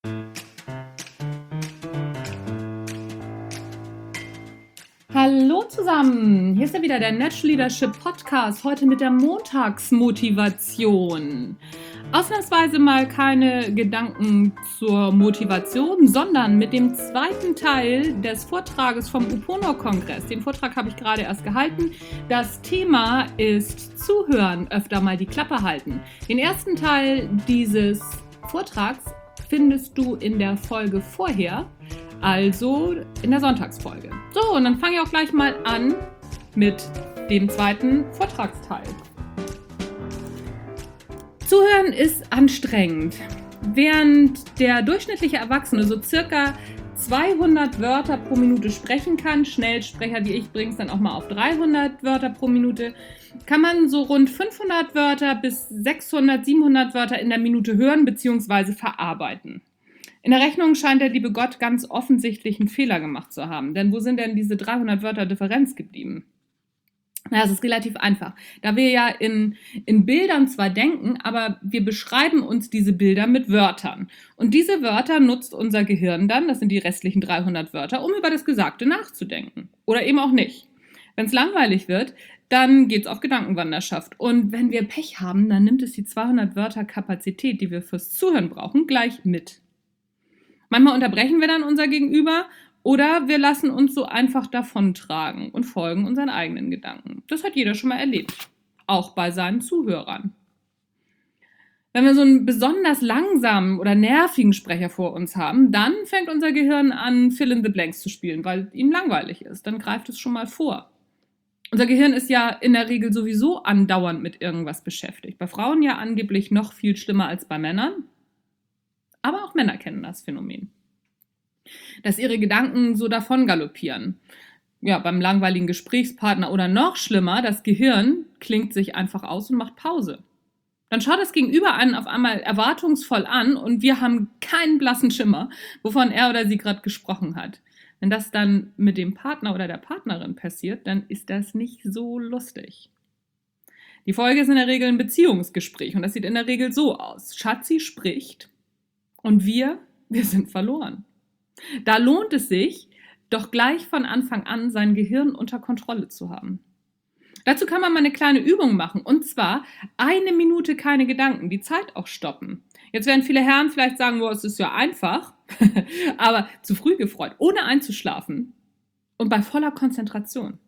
Hallo zusammen, hier ist ja wieder der Natural Leadership Podcast, heute mit der Montagsmotivation. Ausnahmsweise mal keine Gedanken zur Motivation, sondern mit dem zweiten Teil des Vortrages vom UPONO-Kongress. Den Vortrag habe ich gerade erst gehalten. Das Thema ist Zuhören, öfter mal die Klappe halten. Den ersten Teil dieses Vortrags findest du in der Folge vorher, also in der Sonntagsfolge. So, und dann fange ich auch gleich mal an mit dem zweiten Vortragsteil. Zuhören ist anstrengend. Während der durchschnittliche Erwachsene so circa 200 Wörter pro Minute sprechen kann, Schnellsprecher wie ich bringen es dann auch mal auf 300 Wörter pro Minute, kann man so rund 500 Wörter bis 600, 700 Wörter in der Minute hören bzw. verarbeiten. In der Rechnung scheint der liebe Gott ganz offensichtlich einen Fehler gemacht zu haben. Denn wo sind denn diese 300 Wörter Differenz geblieben? Na, es ist relativ einfach. Da wir ja in Bildern zwar denken, aber wir beschreiben uns diese Bilder mit Wörtern. Und diese Wörter nutzt unser Gehirn dann, das sind die restlichen 300 Wörter, um über das Gesagte nachzudenken. Oder eben auch nicht. Wenn es langweilig wird, dann geht es auf Gedankenwanderschaft. Und wenn wir Pech haben, dann nimmt es die 200 Wörter Kapazität, die wir fürs Zuhören brauchen, gleich mit. Manchmal unterbrechen wir dann unser Gegenüber oder wir lassen uns so einfach davontragen und folgen unseren eigenen Gedanken. Das hat jeder schon mal erlebt, auch bei seinen Zuhörern. Wenn wir so einen besonders langsamen oder nervigen Sprecher vor uns haben, dann fängt unser Gehirn an, Fill in the Blanks zu spielen, weil ihm langweilig ist. Dann greift es schon mal vor. Unser Gehirn ist ja in der Regel sowieso andauernd mit irgendwas beschäftigt. Bei Frauen ja angeblich noch viel schlimmer als bei Männern. Aber auch Männer kennen das Phänomen, dass ihre Gedanken so davon galoppieren. Ja, beim langweiligen Gesprächspartner oder noch schlimmer, das Gehirn klingt sich einfach aus und macht Pause. Dann schaut das Gegenüber einen auf einmal erwartungsvoll an und wir haben keinen blassen Schimmer, wovon er oder sie gerade gesprochen hat. Wenn das dann mit dem Partner oder der Partnerin passiert, dann ist das nicht so lustig. Die Folge ist in der Regel ein Beziehungsgespräch und das sieht in der Regel so aus. Schatzi spricht und wir sind verloren. Da lohnt es sich, doch gleich von Anfang an sein Gehirn unter Kontrolle zu haben. Dazu kann man mal eine kleine Übung machen, und zwar 1 Minute keine Gedanken, die Zeit auch stoppen. Jetzt werden viele Herren vielleicht sagen, es ist ja einfach, aber zu früh gefreut, ohne einzuschlafen und bei voller Konzentration.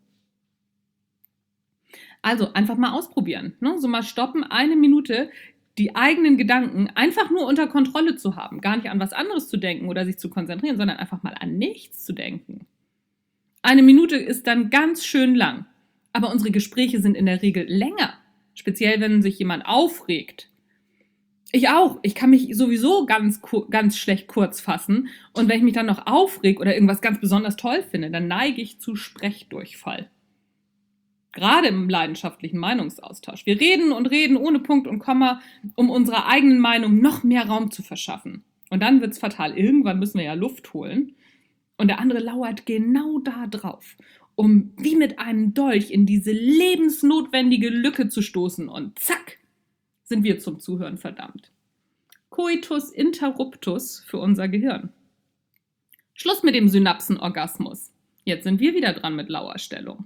Also einfach mal ausprobieren, ne? So mal stoppen, 1 Minute, die eigenen Gedanken einfach nur unter Kontrolle zu haben, gar nicht an was anderes zu denken oder sich zu konzentrieren, sondern einfach mal an nichts zu denken. 1 Minute ist dann ganz schön lang, aber unsere Gespräche sind in der Regel länger, speziell wenn sich jemand aufregt. Ich auch, ich kann mich sowieso ganz schlecht kurz fassen und wenn ich mich dann noch aufreg oder irgendwas ganz besonders toll finde, dann neige ich zu Sprechdurchfall. Gerade im leidenschaftlichen Meinungsaustausch. Wir reden und reden ohne Punkt und Komma, um unserer eigenen Meinung noch mehr Raum zu verschaffen. Und dann wird's fatal. Irgendwann müssen wir ja Luft holen. Und der andere lauert genau da drauf, um wie mit einem Dolch in diese lebensnotwendige Lücke zu stoßen. Und zack, sind wir zum Zuhören verdammt. Coitus interruptus für unser Gehirn. Schluss mit dem Synapsenorgasmus. Jetzt sind wir wieder dran mit Lauerstellung.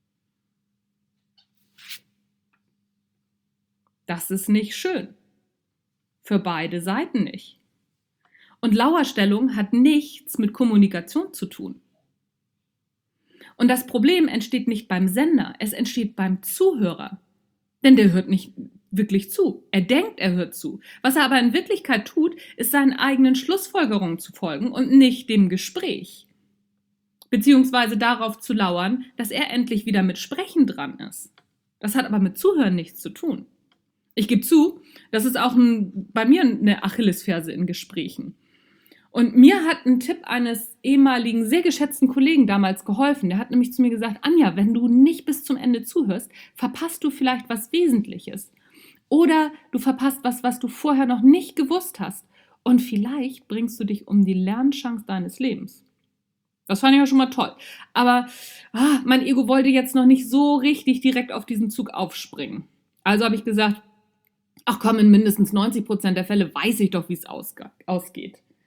Das ist nicht schön. Für beide Seiten nicht. Und Lauerstellung hat nichts mit Kommunikation zu tun. Und das Problem entsteht nicht beim Sender, es entsteht beim Zuhörer. Denn der hört nicht wirklich zu. Er denkt, er hört zu. Was er aber in Wirklichkeit tut, ist seinen eigenen Schlussfolgerungen zu folgen und nicht dem Gespräch. Beziehungsweise darauf zu lauern, dass er endlich wieder mit Sprechen dran ist. Das hat aber mit Zuhören nichts zu tun. Ich gebe zu, das ist auch bei mir eine Achillesferse in Gesprächen. Und mir hat ein Tipp eines ehemaligen, sehr geschätzten Kollegen damals geholfen. Der hat nämlich zu mir gesagt, Anja, wenn du nicht bis zum Ende zuhörst, verpasst du vielleicht was Wesentliches. Oder du verpasst was du vorher noch nicht gewusst hast. Und vielleicht bringst du dich um die Lernchance deines Lebens. Das fand ich ja schon mal toll. Aber mein Ego wollte jetzt noch nicht so richtig direkt auf diesen Zug aufspringen. Also habe ich gesagt, ach komm, in mindestens 90% der Fälle weiß ich doch, wie es ausgeht.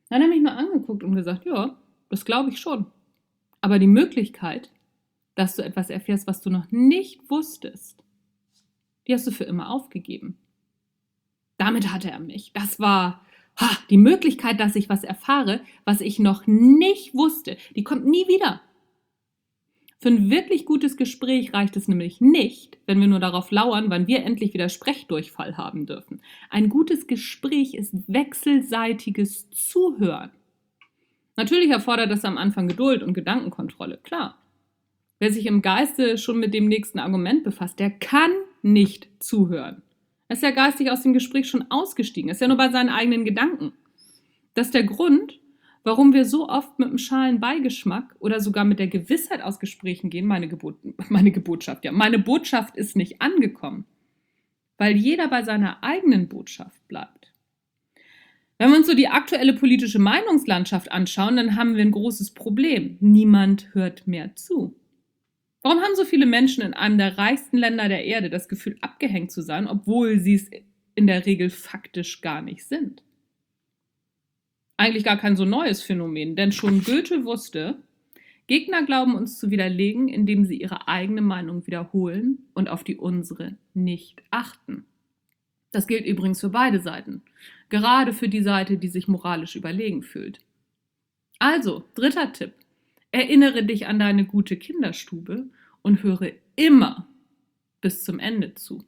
Dann hat er mich nur angeguckt und gesagt, ja, das glaube ich schon. Aber die Möglichkeit, dass du etwas erfährst, was du noch nicht wusstest, die hast du für immer aufgegeben. Damit hatte er mich. Das war die Möglichkeit, dass ich was erfahre, was ich noch nicht wusste. Die kommt nie wieder. Für ein wirklich gutes Gespräch reicht es nämlich nicht, wenn wir nur darauf lauern, wann wir endlich wieder Sprechdurchfall haben dürfen. Ein gutes Gespräch ist wechselseitiges Zuhören. Natürlich erfordert das am Anfang Geduld und Gedankenkontrolle, klar. Wer sich im Geiste schon mit dem nächsten Argument befasst, der kann nicht zuhören. Er ist ja geistig aus dem Gespräch schon ausgestiegen, er ist ja nur bei seinen eigenen Gedanken. Das ist der Grund, warum wir so oft mit einem schalen Beigeschmack oder sogar mit der Gewissheit aus Gesprächen gehen, meine Botschaft ist nicht angekommen, weil jeder bei seiner eigenen Botschaft bleibt. Wenn wir uns so die aktuelle politische Meinungslandschaft anschauen, dann haben wir ein großes Problem. Niemand hört mehr zu. Warum haben so viele Menschen in einem der reichsten Länder der Erde das Gefühl, abgehängt zu sein, obwohl sie es in der Regel faktisch gar nicht sind? Eigentlich gar kein so neues Phänomen, denn schon Goethe wusste, Gegner glauben uns zu widerlegen, indem sie ihre eigene Meinung wiederholen und auf die unsere nicht achten. Das gilt übrigens für beide Seiten, gerade für die Seite, die sich moralisch überlegen fühlt. Also, 3. Tipp. Erinnere dich an deine gute Kinderstube und höre immer bis zum Ende zu.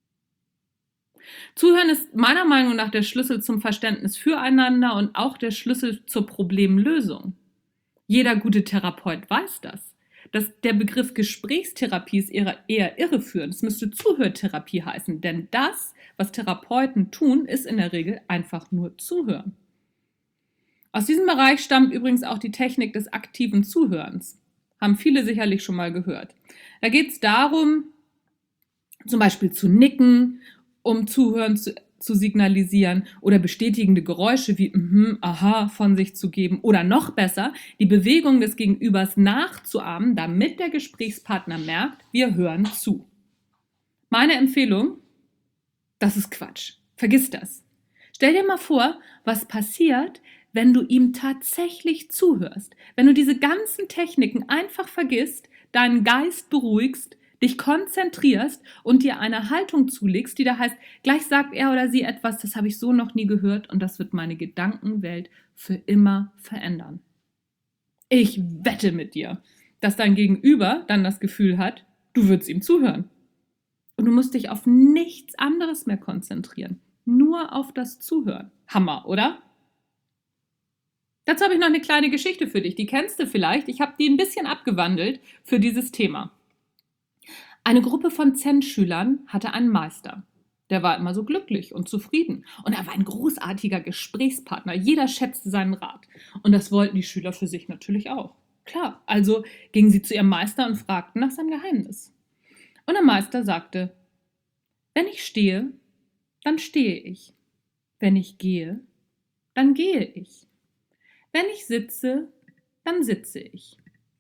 Zuhören ist meiner Meinung nach der Schlüssel zum Verständnis füreinander und auch der Schlüssel zur Problemlösung. Jeder gute Therapeut weiß das. Der Begriff Gesprächstherapie ist eher irreführend. Es müsste Zuhörtherapie heißen, denn das, was Therapeuten tun, ist in der Regel einfach nur zuhören. Aus diesem Bereich stammt übrigens auch die Technik des aktiven Zuhörens. Haben viele sicherlich schon mal gehört. Da geht es darum, zum Beispiel zu nicken, um Zuhören zu signalisieren oder bestätigende Geräusche wie aha von sich zu geben oder noch besser, die Bewegung des Gegenübers nachzuahmen, damit der Gesprächspartner merkt, wir hören zu. Meine Empfehlung, das ist Quatsch. Vergiss das. Stell dir mal vor, was passiert, wenn du ihm tatsächlich zuhörst, wenn du diese ganzen Techniken einfach vergisst, deinen Geist beruhigst, dich konzentrierst und dir eine Haltung zulegst, die da heißt, gleich sagt er oder sie etwas, das habe ich so noch nie gehört und das wird meine Gedankenwelt für immer verändern. Ich wette mit dir, dass dein Gegenüber dann das Gefühl hat, du würdest ihm zuhören. Und du musst dich auf nichts anderes mehr konzentrieren, nur auf das Zuhören. Hammer, oder? Dazu habe ich noch eine kleine Geschichte für dich, die kennst du vielleicht. Ich habe die ein bisschen abgewandelt für dieses Thema. Eine Gruppe von Zen-Schülern hatte einen Meister. Der war immer so glücklich und zufrieden. Und er war ein großartiger Gesprächspartner. Jeder schätzte seinen Rat. Und das wollten die Schüler für sich natürlich auch. Klar, also gingen sie zu ihrem Meister und fragten nach seinem Geheimnis. Und der Meister sagte, wenn ich stehe, dann stehe ich. Wenn ich gehe, dann gehe ich. Wenn ich sitze, dann sitze ich.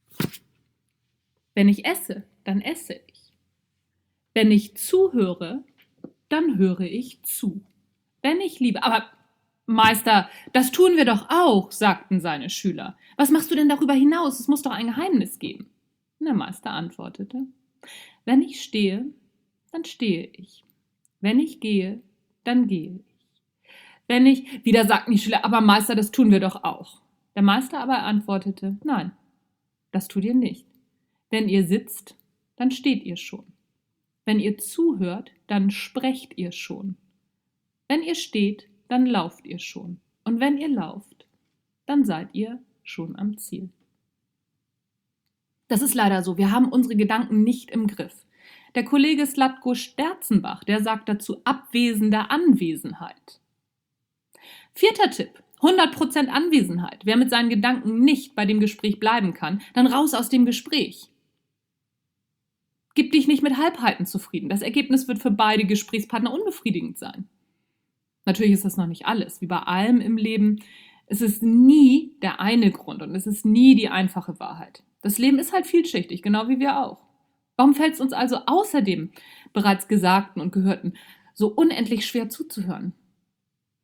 Wenn ich esse, dann esse ich. Wenn ich zuhöre, dann höre ich zu. Wenn ich liebe, aber Meister, das tun wir doch auch, sagten seine Schüler. Was machst du denn darüber hinaus? Es muss doch ein Geheimnis geben. Und der Meister antwortete, wenn ich stehe, dann stehe ich. Wenn ich gehe, dann gehe ich. Wieder sagten die Schüler, aber Meister, das tun wir doch auch. Der Meister aber antwortete, nein, das tut ihr nicht. Wenn ihr sitzt, dann steht ihr schon. Wenn ihr zuhört, dann sprecht ihr schon. Wenn ihr steht, dann lauft ihr schon. Und wenn ihr lauft, dann seid ihr schon am Ziel. Das ist leider so, wir haben unsere Gedanken nicht im Griff. Der Kollege Slatko Sterzenbach, der sagt dazu abwesende Anwesenheit. 4. Tipp, 100% Anwesenheit. Wer mit seinen Gedanken nicht bei dem Gespräch bleiben kann, dann raus aus dem Gespräch. Gib dich nicht mit Halbheiten zufrieden. Das Ergebnis wird für beide Gesprächspartner unbefriedigend sein. Natürlich ist das noch nicht alles. Wie bei allem im Leben, es ist nie der eine Grund und es ist nie die einfache Wahrheit. Das Leben ist halt vielschichtig, genau wie wir auch. Warum fällt es uns also außer dem bereits Gesagten und Gehörten so unendlich schwer zuzuhören?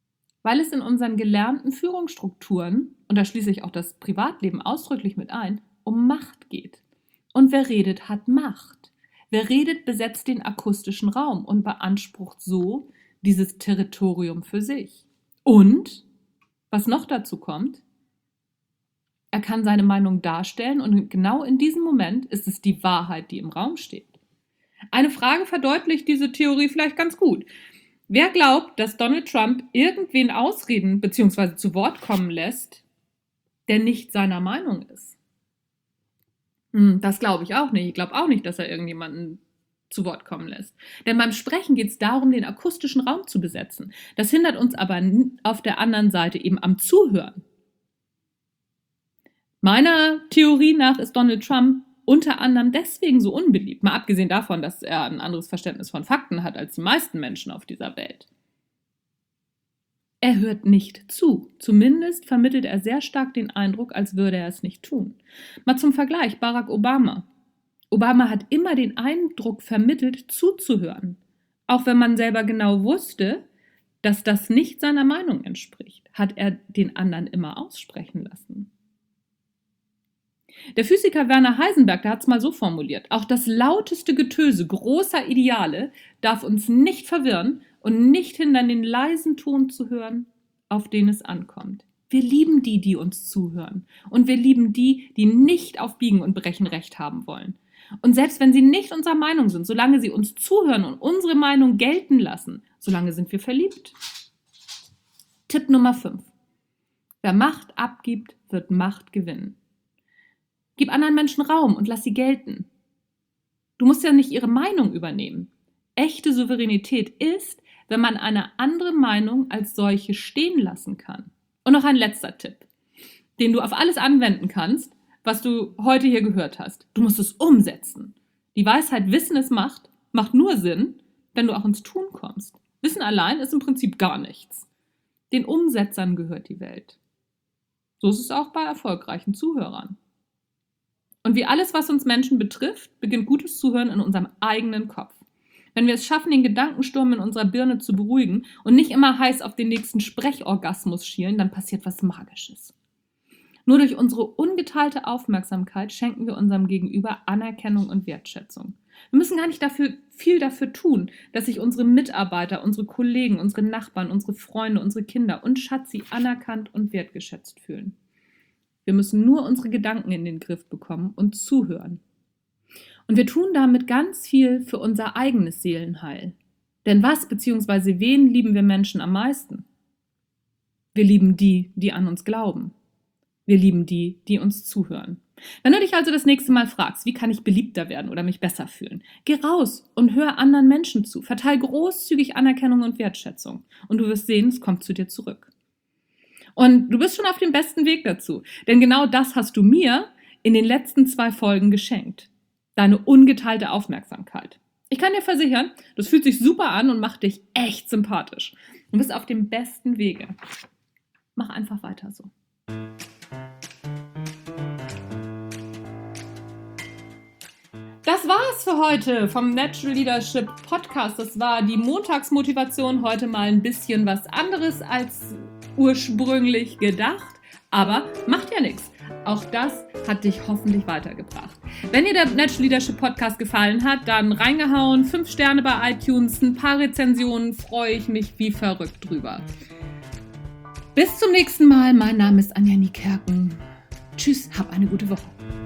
Weil es in unseren gelernten Führungsstrukturen, und da schließe ich auch das Privatleben ausdrücklich mit ein, um Macht geht. Und wer redet, hat Macht. Wer redet, besetzt den akustischen Raum und beansprucht so dieses Territorium für sich. Und, was noch dazu kommt, er kann seine Meinung darstellen und genau in diesem Moment ist es die Wahrheit, die im Raum steht. Eine Frage verdeutlicht diese Theorie vielleicht ganz gut. Wer glaubt, dass Donald Trump irgendwen ausreden bzw. zu Wort kommen lässt, der nicht seiner Meinung ist? Das glaube ich auch nicht. Ich glaube auch nicht, dass er irgendjemanden zu Wort kommen lässt. Denn beim Sprechen geht es darum, den akustischen Raum zu besetzen. Das hindert uns aber auf der anderen Seite eben am Zuhören. Meiner Theorie nach ist Donald Trump unter anderem deswegen so unbeliebt, mal abgesehen davon, dass er ein anderes Verständnis von Fakten hat als die meisten Menschen auf dieser Welt. Er hört nicht zu. Zumindest vermittelt er sehr stark den Eindruck, als würde er es nicht tun. Mal zum Vergleich, Barack Obama. Obama hat immer den Eindruck vermittelt, zuzuhören. Auch wenn man selber genau wusste, dass das nicht seiner Meinung entspricht, hat er den anderen immer aussprechen lassen. Der Physiker Werner Heisenberg, der hat es mal so formuliert: Auch das lauteste Getöse großer Ideale darf uns nicht verwirren und nicht hindern, den leisen Ton zu hören, auf den es ankommt. Wir lieben die, die uns zuhören. Und wir lieben die, die nicht auf Biegen und Brechen Recht haben wollen. Und selbst wenn sie nicht unserer Meinung sind, solange sie uns zuhören und unsere Meinung gelten lassen, solange sind wir verliebt. Tipp Nummer 5. Wer Macht abgibt, wird Macht gewinnen. Gib anderen Menschen Raum und lass sie gelten. Du musst ja nicht ihre Meinung übernehmen. Echte Souveränität ist, wenn man eine andere Meinung als solche stehen lassen kann. Und noch ein letzter Tipp, den du auf alles anwenden kannst, was du heute hier gehört hast. Du musst es umsetzen. Die Weisheit, Wissen ist Macht, macht nur Sinn, wenn du auch ins Tun kommst. Wissen allein ist im Prinzip gar nichts. Den Umsetzern gehört die Welt. So ist es auch bei erfolgreichen Zuhörern. Und wie alles, was uns Menschen betrifft, beginnt gutes Zuhören in unserem eigenen Kopf. Wenn wir es schaffen, den Gedankensturm in unserer Birne zu beruhigen und nicht immer heiß auf den nächsten Sprechorgasmus schielen, dann passiert was Magisches. Nur durch unsere ungeteilte Aufmerksamkeit schenken wir unserem Gegenüber Anerkennung und Wertschätzung. Wir müssen gar nicht viel dafür tun, dass sich unsere Mitarbeiter, unsere Kollegen, unsere Nachbarn, unsere Freunde, unsere Kinder und Schatzi anerkannt und wertgeschätzt fühlen. Wir müssen nur unsere Gedanken in den Griff bekommen und zuhören. Und wir tun damit ganz viel für unser eigenes Seelenheil. Denn was bzw. wen lieben wir Menschen am meisten? Wir lieben die, die an uns glauben. Wir lieben die, die uns zuhören. Wenn du dich also das nächste Mal fragst, wie kann ich beliebter werden oder mich besser fühlen, geh raus und hör anderen Menschen zu. Verteil großzügig Anerkennung und Wertschätzung. Und du wirst sehen, es kommt zu dir zurück. Und du bist schon auf dem besten Weg dazu. Denn genau das hast du mir in den letzten 2 Folgen geschenkt. Deine ungeteilte Aufmerksamkeit. Ich kann dir versichern, das fühlt sich super an und macht dich echt sympathisch. Du bist auf dem besten Wege. Mach einfach weiter so. Das war's für heute vom Natural Leadership Podcast. Das war die Montagsmotivation. Heute mal ein bisschen was anderes als ursprünglich gedacht. Aber macht ja nichts. Auch das hat dich hoffentlich weitergebracht. Wenn dir der Natural Leadership Podcast gefallen hat, dann reingehauen, 5 Sterne bei iTunes, ein paar Rezensionen, freue ich mich wie verrückt drüber. Bis zum nächsten Mal. Mein Name ist Anja Niekerken. Tschüss, hab eine gute Woche.